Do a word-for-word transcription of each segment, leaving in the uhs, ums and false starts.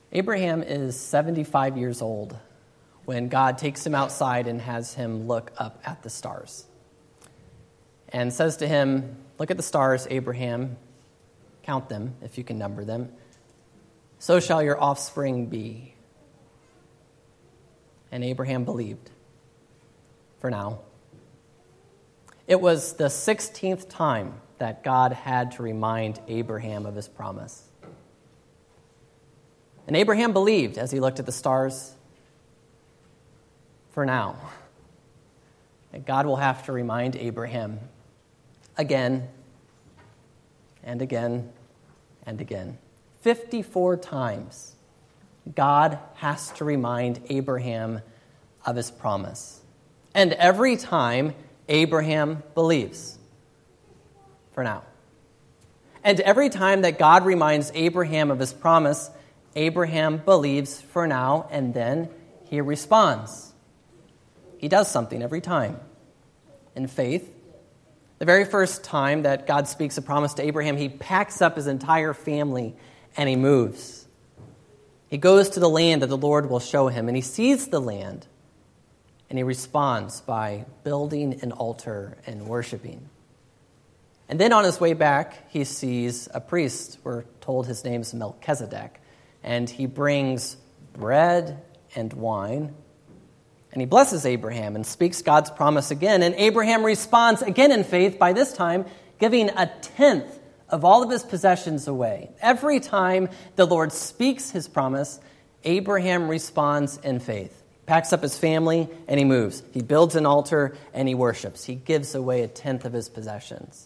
Abraham is seventy-five years old when God takes him outside and has him look up at the stars and says to him, "Look at the stars, Abraham. Count them, if you can number them. So shall your offspring be." And Abraham believed, for now. It was the sixteenth time that God had to remind Abraham of his promise. And Abraham believed as he looked at the stars, for now. And God will have to remind Abraham again and again and again. fifty-four times, God has to remind Abraham of his promise. And every time, Abraham believes. For now. And every time that God reminds Abraham of his promise, Abraham believes for now, and then he responds. He does something every time. In faith, the very first time that God speaks a promise to Abraham, he packs up his entire family and he moves. He goes to the land that the Lord will show him, and he sees the land, and he responds by building an altar and worshiping. And then on his way back, he sees a priest. We're told his name's Melchizedek. And he brings bread and wine. And he blesses Abraham and speaks God's promise again. And Abraham responds again in faith, by this time giving a tenth of all of his possessions away. Every time the Lord speaks his promise, Abraham responds in faith. Packs up his family and he moves. He builds an altar and he worships. He gives away a tenth of his possessions.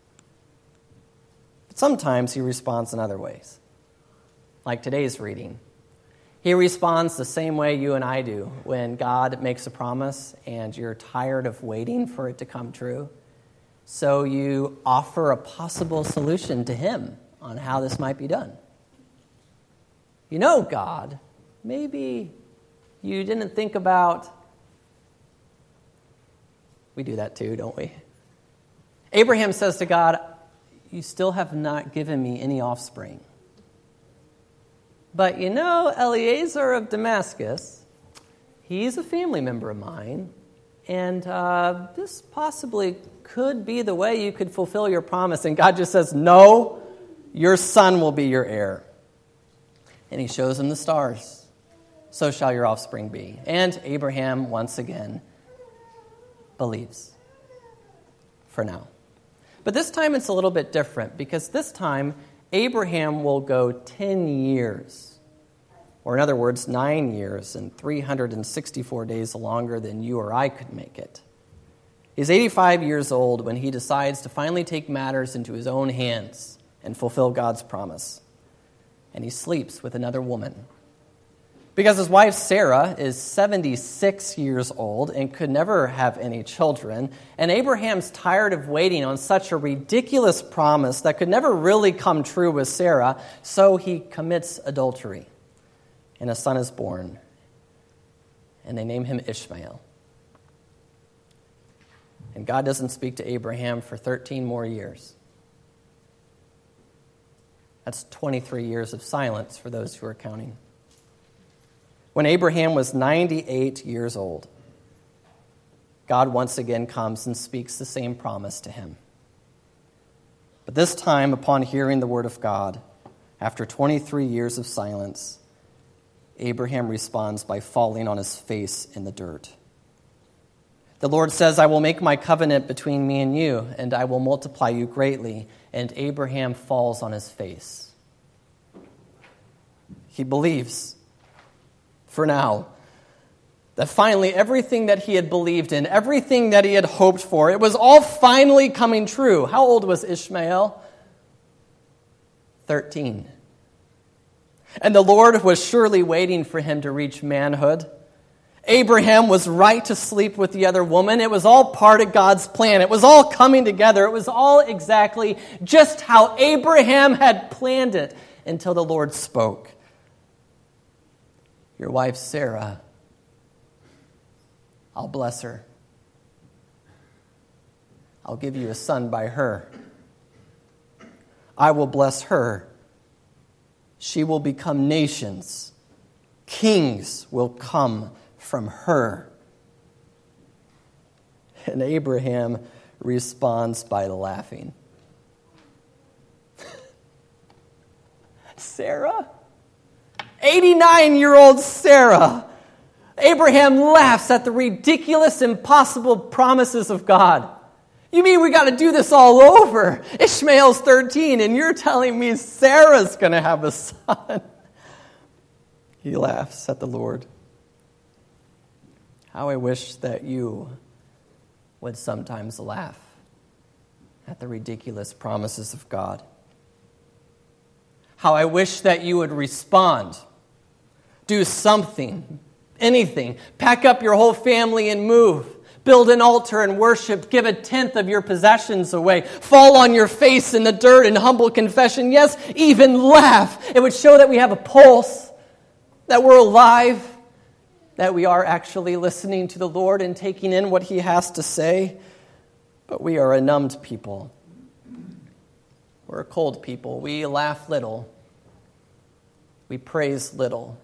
But sometimes he responds in other ways. Like today's reading. He responds the same way you and I do when God makes a promise and you're tired of waiting for it to come true. So you offer a possible solution to him on how this might be done. You know, God, maybe you didn't think about... We do that too, don't we? Abraham says to God, "You still have not given me any offspring. But you know, Eliezer of Damascus, he's a family member of mine, and uh, this possibly could be the way you could fulfill your promise." And God just says, "No, your son will be your heir." And he shows him the stars. "So shall your offspring be." And Abraham, once again, believes. For now. But this time it's a little bit different, because this time Abraham will go ten years, or in other words, nine years and three hundred sixty-four days longer than you or I could make it. He's eighty-five years old when he decides to finally take matters into his own hands and fulfill God's promise. And he sleeps with another woman. Because his wife Sarah is seventy-six years old and could never have any children, and Abraham's tired of waiting on such a ridiculous promise that could never really come true with Sarah, so he commits adultery. And a son is born, and they name him Ishmael. And God doesn't speak to Abraham for thirteen more years. That's twenty-three years of silence for those who are counting. When Abraham was ninety-eight years old, God once again comes and speaks the same promise to him. But this time, upon hearing the word of God, after twenty-three years of silence, Abraham responds by falling on his face in the dirt. The Lord says, "I will make my covenant between me and you, and I will multiply you greatly." And Abraham falls on his face. He believes, for now, that finally everything that he had believed in, everything that he had hoped for, it was all finally coming true. How old was Ishmael? Thirteen. And the Lord was surely waiting for him to reach manhood. Abraham was right to sleep with the other woman. It was all part of God's plan. It was all coming together. It was all exactly just how Abraham had planned it until the Lord spoke. Your wife Sarah, I'll bless her. I'll give you a son by her. I will bless her. She will become nations. Kings will come from her. And Abraham responds by laughing. Sarah? eighty-nine-year-old Sarah. Abraham laughs at the ridiculous, impossible promises of God. You mean we got to do this all over? Ishmael's thirteen, and you're telling me Sarah's going to have a son. He laughs at the Lord. How I wish that you would sometimes laugh at the ridiculous promises of God. How I wish that you would respond. Do something, anything. Pack up your whole family and move. Build an altar and worship. Give a tenth of your possessions away. Fall on your face in the dirt in humble confession. Yes, even laugh. It would show that we have a pulse, that we're alive, that we are actually listening to the Lord and taking in what he has to say. But we are a numbed people. We're a cold people. We laugh little. We praise little.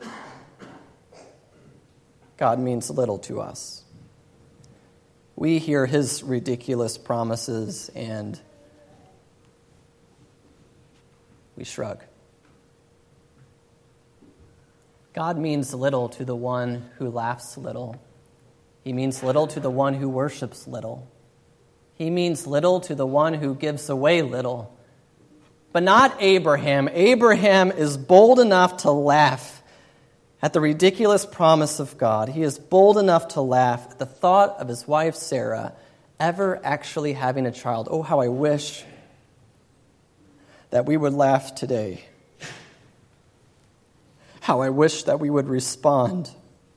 God means little to us. We hear his ridiculous promises and we shrug. God means little to the one who laughs little. He means little to the one who worships little. He means little to the one who gives away little. But not Abraham. Abraham is bold enough to laugh at the ridiculous promise of God. He is bold enough to laugh at the thought of his wife Sarah ever actually having a child. Oh, how I wish that we would laugh today. How I wish that we would respond.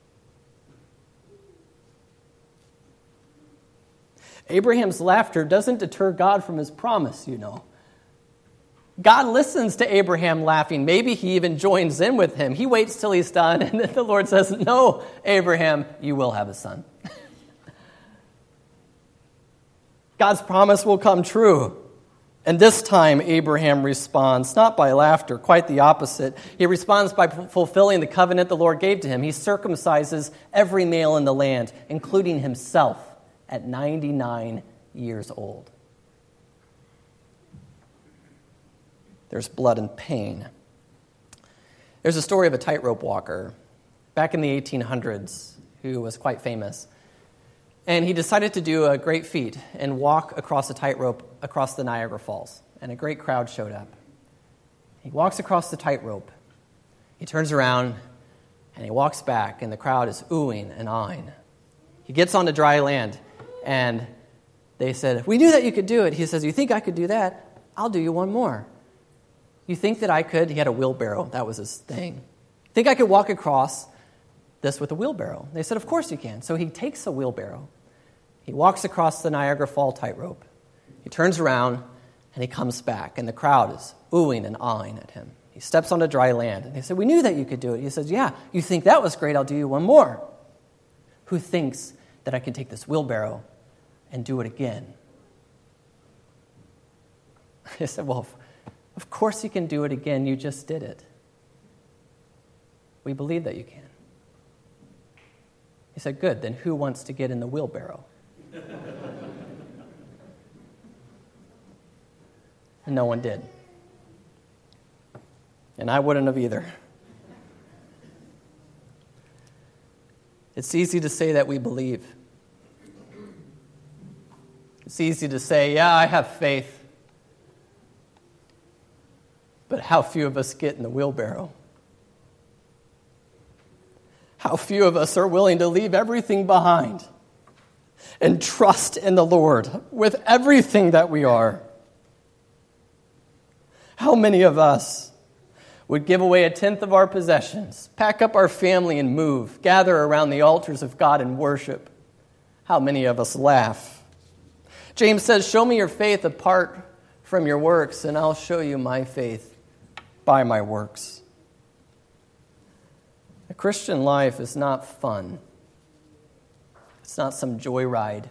Abraham's laughter doesn't deter God from his promise, you know. God listens to Abraham laughing. Maybe he even joins in with him. He waits till he's done, and then the Lord says, no, Abraham, you will have a son. God's promise will come true. And this time, Abraham responds, not by laughter, quite the opposite. He responds by fulfilling the covenant the Lord gave to him. He circumcises every male in the land, including himself, at ninety-nine years old. There's blood and pain. There's a story of a tightrope walker back in the eighteen hundreds who was quite famous. And he decided to do a great feat and walk across a tightrope across the Niagara Falls. And a great crowd showed up. He walks across the tightrope. He turns around and he walks back, and the crowd is oohing and aahing. He gets onto dry land, and they said, we knew that you could do it. He says, you think I could do that? I'll do you one more. You think that I could? He had a wheelbarrow. That was his thing. Think I could walk across this with a wheelbarrow? They said, of course you can. So he takes a wheelbarrow. He walks across the Niagara Falls tightrope. He turns around, and he comes back, and the crowd is oohing and aahing at him. He steps onto dry land, and they said, we knew that you could do it. He says, yeah, you think that was great? I'll do you one more. Who thinks that I can take this wheelbarrow and do it again? He said, well, of course you can do it again. You just did it. We believe that you can. He said, good, then who wants to get in the wheelbarrow? And no one did. And I wouldn't have either. It's easy to say that we believe. It's easy to say, yeah, I have faith. But how few of us get in the wheelbarrow? How few of us are willing to leave everything behind and trust in the Lord with everything that we are? How many of us would give away a tenth of our possessions, pack up our family and move, gather around the altars of God and worship? How many of us laugh? James says, show me your faith apart from your works, and I'll show you my faith by my works. A Christian life is not fun. It's not some joyride.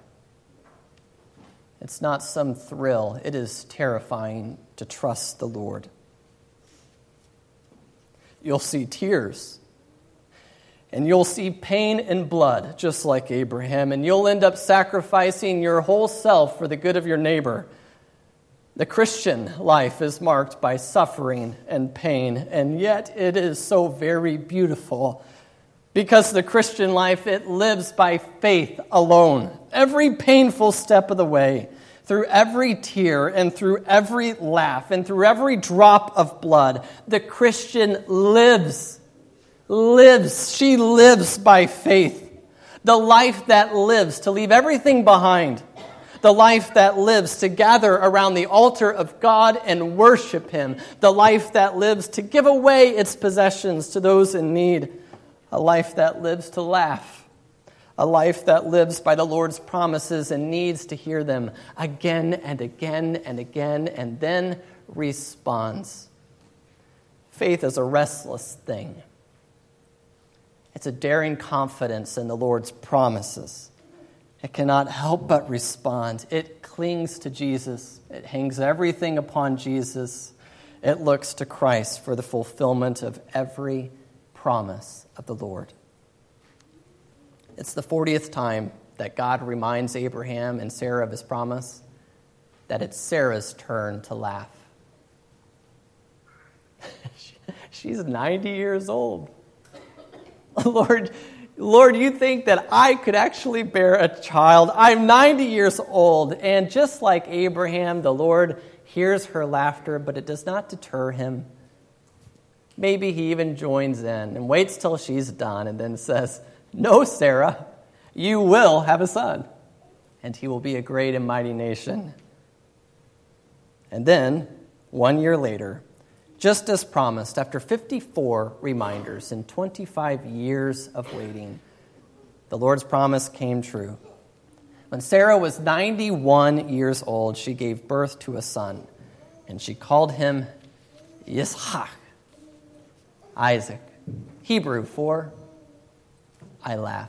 It's not some thrill. It is terrifying to trust the Lord. You'll see tears. And you'll see pain and blood, just like Abraham, and you'll end up sacrificing your whole self for the good of your neighbor. The Christian life is marked by suffering and pain, and yet it is so very beautiful. Because the Christian life, it lives by faith alone. Every painful step of the way, through every tear and through every laugh and through every drop of blood, the Christian lives, lives. She lives by faith. The life that lives to leave everything behind. The life that lives to gather around the altar of God and worship Him. The life that lives to give away its possessions to those in need. A life that lives to laugh. A life that lives by the Lord's promises and needs to hear them again and again and again, and then responds. Faith is a restless thing. It's a daring confidence in the Lord's promises. It cannot help but respond. It clings to Jesus. It hangs everything upon Jesus. It looks to Christ for the fulfillment of every promise of the Lord. It's the fortieth time that God reminds Abraham and Sarah of his promise, that it's Sarah's turn to laugh. She's ninety years old. Lord, Lord, you think that I could actually bear a child? I'm ninety years old. And just like Abraham, the Lord hears her laughter, but it does not deter him. Maybe he even joins in and waits till she's done and then says, "No, Sarah, you will have a son, and he will be a great and mighty nation." And then, one year later, just as promised, after fifty-four reminders and twenty-five years of waiting, the Lord's promise came true. When Sarah was ninety-one years old, she gave birth to a son, and she called him Yitzhak, Isaac, Hebrew for I laugh.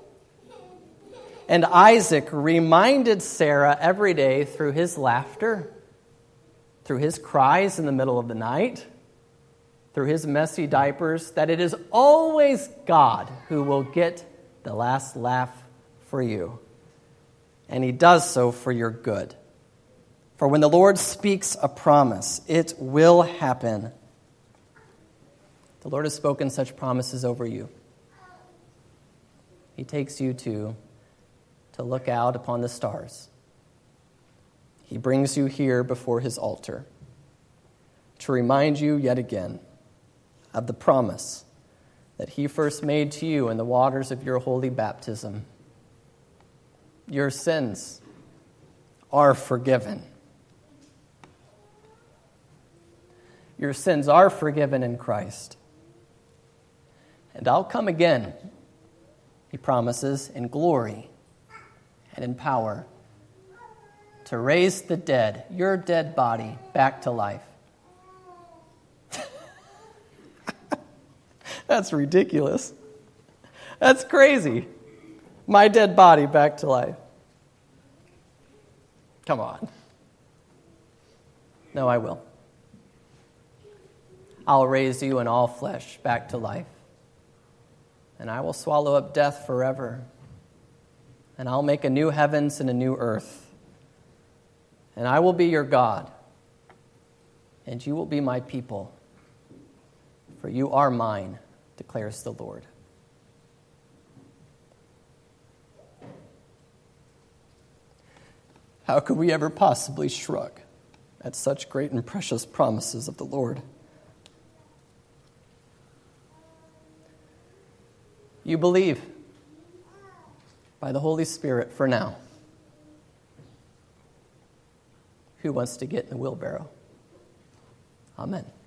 And Isaac reminded Sarah every day through his laughter, through his cries in the middle of the night, through his messy diapers, that it is always God who will get the last laugh for you. And he does so for your good. For when the Lord speaks a promise, it will happen. The Lord has spoken such promises over you. He takes you to, to look out upon the stars. He brings you here before his altar to remind you yet again of the promise that he first made to you in the waters of your holy baptism. Your sins are forgiven. Your sins are forgiven in Christ. And I'll come again, he promises, in glory and in power, to raise the dead, your dead body, back to life. That's ridiculous. That's crazy. My dead body back to life. Come on. No, I will. I'll raise you in all flesh back to life. And I will swallow up death forever. And I'll make a new heavens and a new earth. And I will be your God. And you will be my people. For you are mine, declares the Lord. How could we ever possibly shrug at such great and precious promises of the Lord? You believe by the Holy Spirit for now. Who wants to get in the wheelbarrow? Amen.